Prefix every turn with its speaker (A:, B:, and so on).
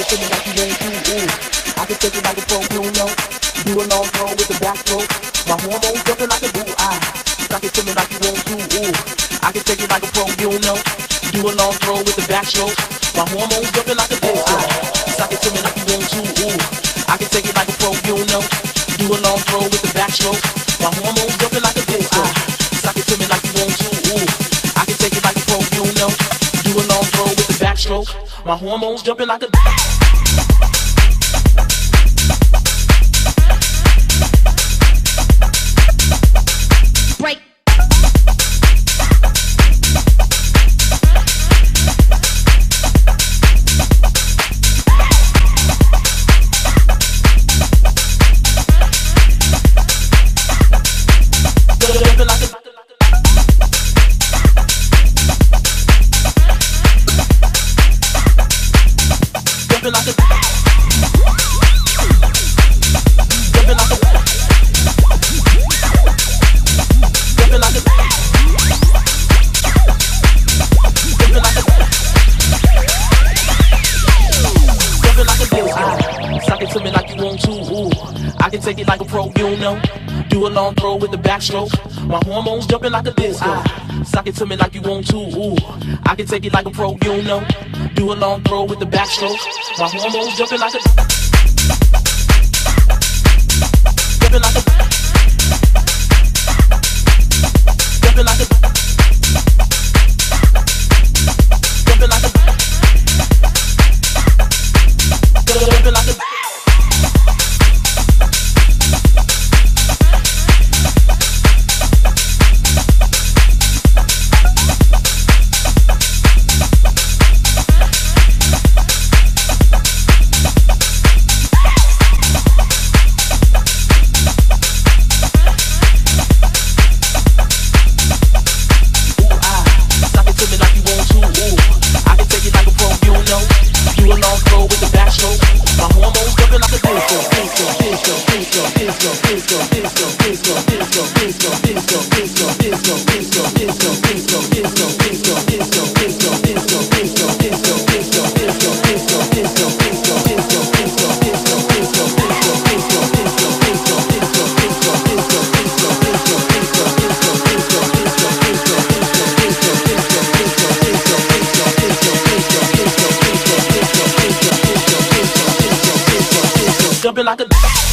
A: to me like you want to, ooh. I can take it like a pro, you know. Do a long throw with the backstroke. My hormones jumping like a boo, Suck it to me like you want to, ooh. I can take it like a pro, you know. Do a long throw with the backstroke. My hormones jumping like a boo, Suck it to me like you want to, ooh. I can take it like a pro, you know. Do a long throw with the backstroke. My hormones jumping like a boo, Suck it to me like you want to, ooh. I can take it like a pro, you know. Do a long throw with the backstroke. My hormones jumping like a
B: break.
A: Take it like a pro, you know. Do a long throw with the backstroke. My hormones jumping like a disco. Suck it to me like you want to, ooh. I can take it like a pro, you know. Do a long throw with the backstroke. My hormones jumping like a jumping like a jumping like a jumping like a jumping like a jumping like a